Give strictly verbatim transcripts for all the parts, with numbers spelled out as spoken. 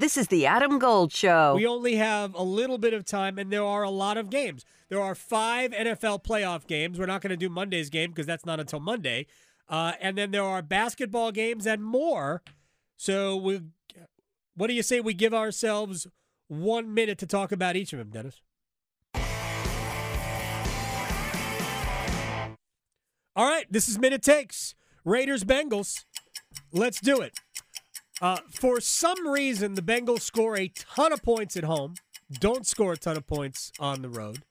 This is the Adam Gold Show. We only have a little bit of time, and there are a lot of games. There are five N F L playoff games. We're not going to do Monday's game because that's not until Monday. Uh, and then there are basketball games and more. So we, what do you say we give ourselves one minute to talk about each of them, Dennis? All right, this is Minute Takes. Raiders, Bengals. Let's do it. Uh, for some reason, the Bengals score a ton of points at home, don't score a ton of points on the road.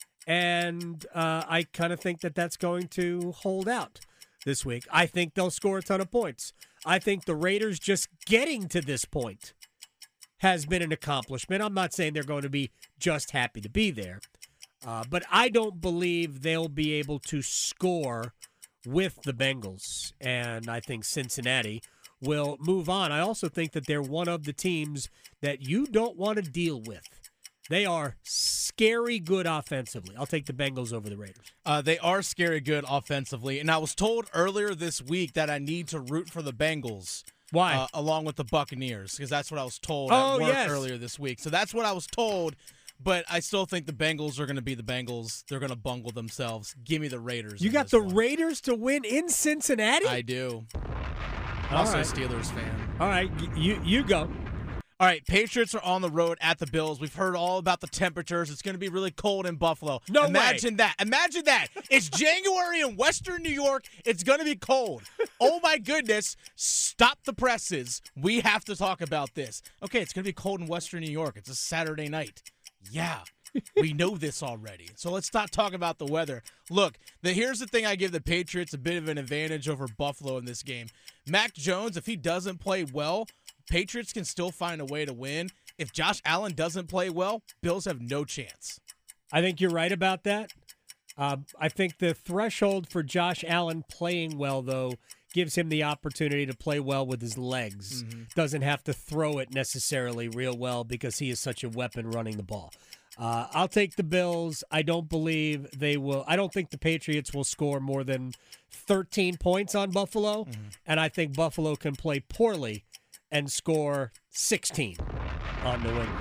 And uh, I kind of think that that's going to hold out this week. I think they'll score a ton of points. I think the Raiders just getting to this point has been an accomplishment. I'm not saying they're going to be just happy to be there. Uh, but I don't believe they'll be able to score with the Bengals. And I think Cincinnati will move on. I also think that they're one of the teams that you don't want to deal with. They are scary good offensively. I'll take the Bengals over the Raiders. Uh, they are scary good offensively. And I was told earlier this week that I need to root for the Bengals. Why? Uh, along with the Buccaneers, because that's what I was told oh, at work yes. earlier this week. So that's what I was told. But I still think the Bengals are going to be the Bengals. They're going to bungle themselves. Give me the Raiders. You got the one. Raiders to win in Cincinnati? I do. I'm All also right. a Steelers fan. All right, you you go. All right, Patriots are on the road at the Bills. We've heard all about the temperatures. It's going to be really cold in Buffalo. No Imagine way. that. Imagine that. It's January in Western New York. It's going to be cold. Oh, my goodness. Stop the presses. We have to talk about this. Okay, it's going to be cold in Western New York. It's a Saturday night. Yeah, we know this already. So let's not talk about the weather. Look, the, here's the thing I give the Patriots a bit of an advantage over Buffalo in this game. Mac Jones, if he doesn't play well, Patriots can still find a way to win. If Josh Allen doesn't play well, Bills have no chance. I think you're right about that. Uh, I think the threshold for Josh Allen playing well, though, gives him the opportunity to play well with his legs. Mm-hmm. Doesn't have to throw it necessarily real well because he is such a weapon running the ball. Uh, I'll take the Bills. I don't believe they will. I don't think the Patriots will score more than thirteen points on Buffalo, mm-hmm. and I think Buffalo can play poorly and score sixteen on New England.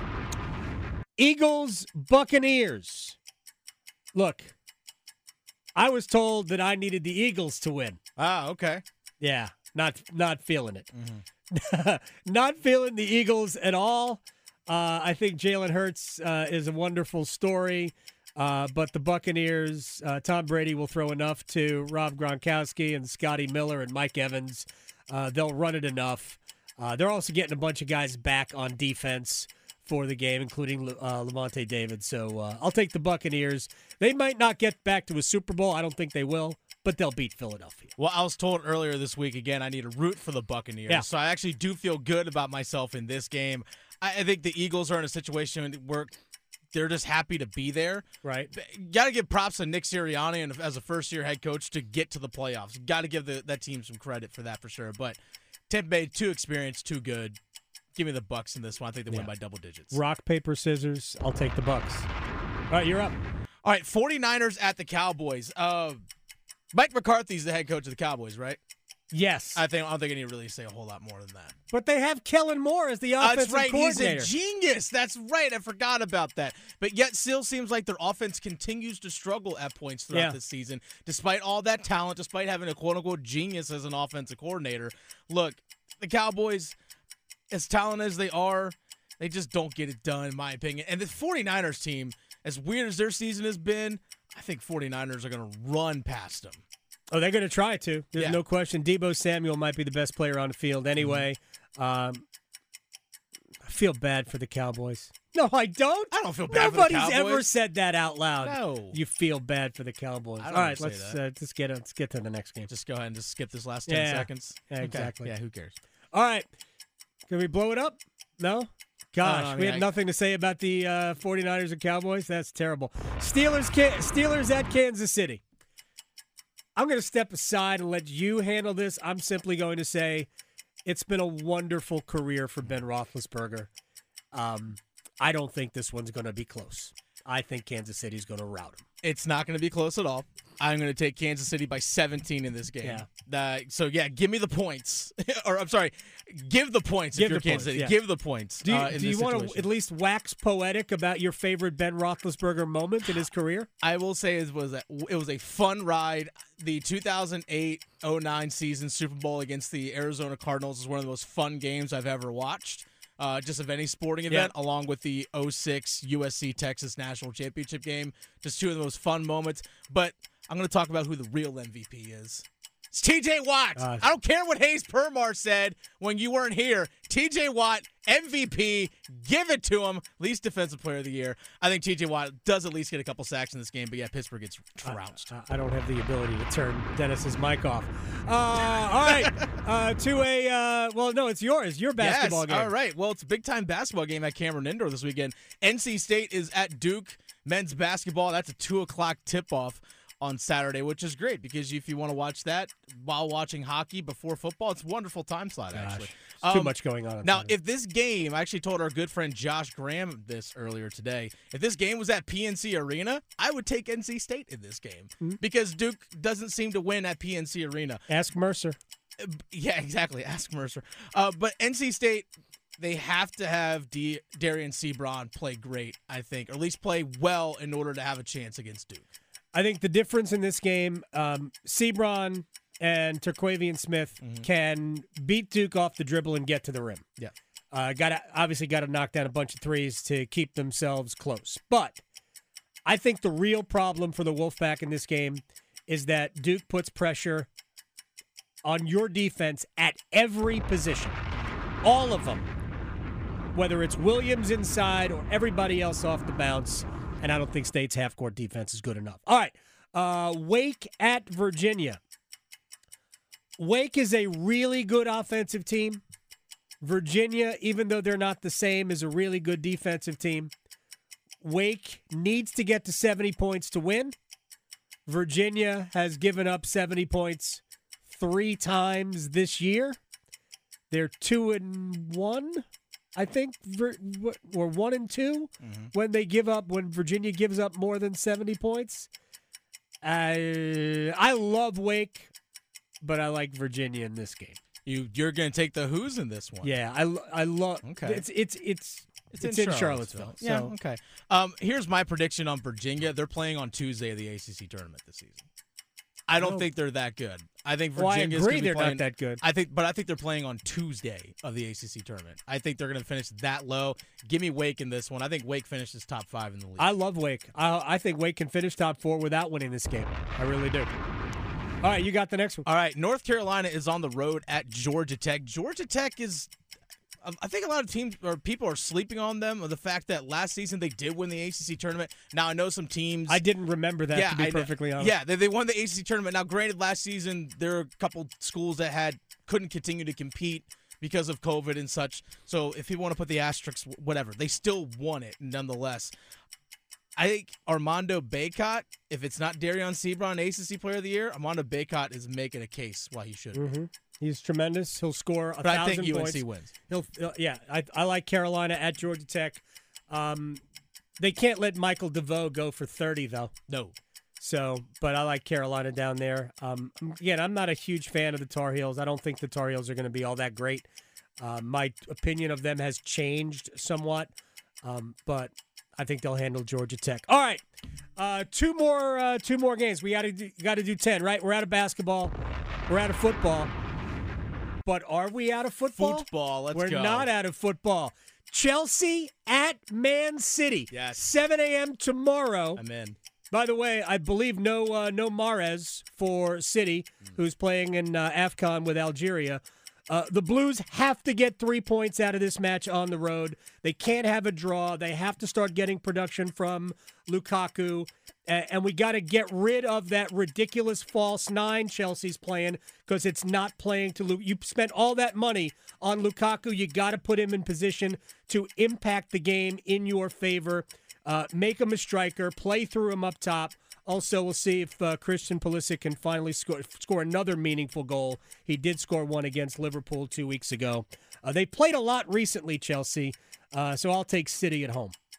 Eagles, Buccaneers. Look, I was told that I needed the Eagles to win. Ah, okay. Yeah, not not feeling it. Mm-hmm. Not feeling the Eagles at all. Uh, I think Jalen Hurts uh, is a wonderful story, uh, but the Buccaneers, uh, Tom Brady will throw enough to Rob Gronkowski and Scotty Miller and Mike Evans. Uh, they'll run it enough. Uh, they're also getting a bunch of guys back on defense for the game, including uh, Lavonte David. So uh, I'll take the Buccaneers. They might not get back to a Super Bowl. I don't think they will, but they'll beat Philadelphia. Well, I was told earlier this week, again, I need to root for the Buccaneers. Yeah. So I actually do feel good about myself in this game. I, I think the Eagles are in a situation where they're just happy to be there. Right. Got to give props to Nick Sirianni and as a first-year head coach to get to the playoffs. Got to give the, that team some credit for that for sure. But Tampa Bay, too experienced, too good. Give me the Bucks in this one. I think they yeah. win by double digits. Rock, paper, scissors. I'll take the Bucks. All right, you're up. All right, 49ers at the Cowboys. Uh, Mike McCarthy's the head coach of the Cowboys, right? Yes. I think I don't think I need to really say a whole lot more than that. But they have Kellen Moore as the Uh, offensive that's right. coordinator. He's a genius. That's right. I forgot about that. But yet still seems like their offense continues to struggle at points throughout Yeah. this season, despite all that talent, despite having a quote-unquote genius as an offensive coordinator. Look, the Cowboys, as talented as they are, they just don't get it done, in my opinion. And the 49ers team, as weird as their season has been, I think 49ers are going to run past them. Oh, they're going to try to. There's Yeah. no question. Debo Samuel might be the best player on the field anyway. Mm-hmm. Um, I feel bad for the Cowboys. No, I don't. I don't feel bad Nobody's for the Cowboys. ever said that out loud. No. You feel bad for the Cowboys. I don't All right, ever say let's that. uh, just get let's get to the next game. Just go ahead and just skip this last ten Yeah. seconds. Yeah, Okay. exactly. Yeah, who cares? All right. Can we blow it up? No? Gosh, I mean, we had I- nothing to say about the uh, 49ers and Cowboys. That's terrible. Steelers, Steelers at Kansas City. I'm going to step aside and let you handle this. I'm simply going to say it's been a wonderful career for Ben Roethlisberger. Um, I don't think this one's going to be close. I think Kansas City's going to rout him. It's not going to be close at all. I'm going to take Kansas City by seventeen in this game. Yeah. Uh, so, yeah, give me the points. or, I'm sorry, give the points Give if you're the Kansas points, City. yeah. Give the points. Do you, uh, in do you this want to situation. at least wax poetic about your favorite Ben Roethlisberger moment in his career? I will say it was a, it was a fun ride. The two thousand eight oh nine season Super Bowl against the Arizona Cardinals is one of the most fun games I've ever watched. Uh, just of any sporting event, Yeah. along with the oh six U S C Texas National Championship game. Just two of the most fun moments. But I'm going to talk about who the real M V P is. It's T J Watt. Uh, I don't care what Hayes Permar said when you weren't here. T J Watt, M V P. Give it to him. Least defensive player of the year. I think T J Watt does at least get a couple sacks in this game. But yeah, Pittsburgh gets trounced. I, I don't have the ability to turn Dennis's mic off. Uh, all right. Uh, to a, uh, well, no, it's yours. Your basketball yes. game. All right. Well, it's a big-time basketball game at Cameron Indoor this weekend. N C State is at Duke. Men's basketball. That's a two o'clock tip-off on Saturday, which is great because if you want to watch that while watching hockey before football, it's a wonderful time slot, Gosh, actually. there's too Um, much going on. on Now, Saturday. if this game, I actually told our good friend Josh Graham this earlier today, if this game was at P N C Arena, I would take N C State in this game Mm-hmm. because Duke doesn't seem to win at P N C Arena. Ask Mercer. Yeah, exactly. Ask Mercer. Uh, but N C State, they have to have D- Darian Sebron play great, I think, or at least play well in order to have a chance against Duke. I think the difference in this game, um, Sebron and Terquavian Smith Mm-hmm. can beat Duke off the dribble and get to the rim. Yeah. Uh, got to obviously got to knock down a bunch of threes to keep themselves close. But I think the real problem for the Wolfpack in this game is that Duke puts pressure on your defense at every position, all of them, whether it's Williams inside or everybody else off the bounce. And I don't think State's half-court defense is good enough. All right, uh, Wake at Virginia. Wake is a really good offensive team. Virginia, even though they're not the same, is a really good defensive team. Wake needs to get to seventy points to win. Virginia has given up seventy points three times this year. They're two and one. I think, or one and two Mm-hmm. when they give up, when Virginia gives up more than seventy points. I I love Wake, but I like Virginia in this game. You you're going to take the Who's in this one. Yeah, I, I love. Okay. It's it's it's It's, it's, in, in Charlottesville. Charlottesville. Yeah, So okay. Um, here's my prediction on Virginia. They're playing on Tuesday of the A C C tournament this season. I don't Oh. think they're that good. I think well, I Virginia's agree gonna be they're playing, not that good. I think, but I think they're playing on Tuesday of the A C C tournament. I think they're going to finish that low. Give me Wake in this one. I think Wake finishes top five in the league. I love Wake. I, I think Wake can finish top four without winning this game. I really do. All right, you got the next one. All right, North Carolina is on the road at Georgia Tech. Georgia Tech is, I think a lot of teams or people are sleeping on them of the fact that last season they did win the A C C tournament. Now I know some teams. I didn't remember that, yeah, to be I know. perfectly honest. Yeah, they, they won the A C C tournament. Now, granted, last season there were a couple schools that had couldn't continue to compete because of COVID and such. So if you want to put the asterisks, whatever, they still won it nonetheless. I think Armando Bacot, if it's not Darion Sebron, A C C Player of the Year, Armando Bacot is making a case why he should. Mm-hmm. He's tremendous. He'll score a But I thousand think U N points. C wins. He'll, uh, yeah, I, I like Carolina at Georgia Tech. Um, they can't let Michael DeVoe go for thirty though. No. So, but I like Carolina down there. Um, again, I'm not a huge fan of the Tar Heels. I don't think the Tar Heels are going to be all that great. Uh, my opinion of them has changed somewhat, um, but I think they'll handle Georgia Tech. All right, uh, two more, uh, two more games. We got to got to do ten, right? We're out of basketball. We're out of football. But are we out of football? Football, let's We're go. not out of football. Chelsea at Man City. Yes. seven a.m. tomorrow. I'm in. By the way, I believe no uh, no Mahrez for City, who's playing in uh, AFCON with Algeria. Uh, the Blues have to get three points out of this match on the road. They can't have a draw. They have to start getting production from Lukaku. Uh, and we got to get rid of that ridiculous false nine Chelsea's playing because it's not playing to Lukaku. You spent all that money on Lukaku. You got to put him in position to impact the game in your favor. Uh, make him a striker. Play through him up top. Also, we'll see if uh, Christian Pulisic can finally score, score another meaningful goal. He did score one against Liverpool two weeks ago. Uh, they played a lot recently, Chelsea, uh, so I'll take City at home.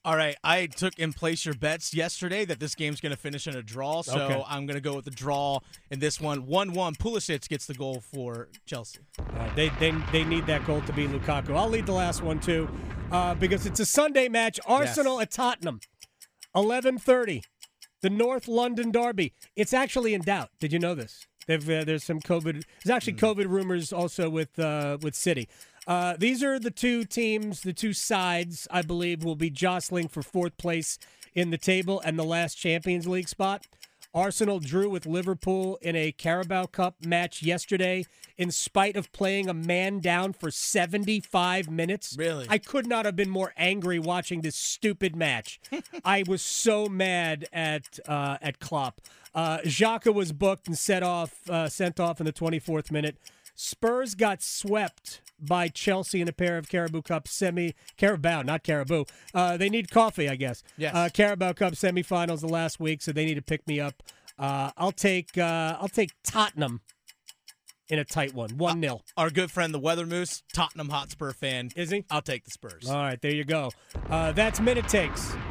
All right, I took in place your bets yesterday that this game's going to finish in a draw, so Okay. I'm going to go with the draw in this one. one one, Pulisic gets the goal for Chelsea. Uh, they, they they need that goal to be Lukaku. I'll lead the last one, too, uh, because it's a Sunday match. Arsenal Yes. at Tottenham, eleven thirty, the North London derby. It's actually in doubt. Did you know this? They've, uh, there's some COVID. There's actually COVID rumors also with uh, with City. Uh, these are the two teams, the two sides, I believe, will be jostling for fourth place in the table and the last Champions League spot. Arsenal drew with Liverpool in a Carabao Cup match yesterday in spite of playing a man down for seventy-five minutes. Really? I could not have been more angry watching this stupid match. I was so mad at uh, at Klopp. Uh, Xhaka was booked and set off, uh, sent off in the twenty-fourth minute. Spurs got swept by Chelsea in a pair of Carabao Cup semi Carabao, not Caribou. Uh, they need coffee, I guess. Yes. Uh, Carabao Cup semifinals the last week, so they need to pick me up. Uh, I'll take uh, I'll take Tottenham in a tight one, one nil. Our good friend, the Weather Moose, Tottenham Hotspur fan. Is he? I'll take the Spurs. All right, there you go. Uh, that's Minute Takes.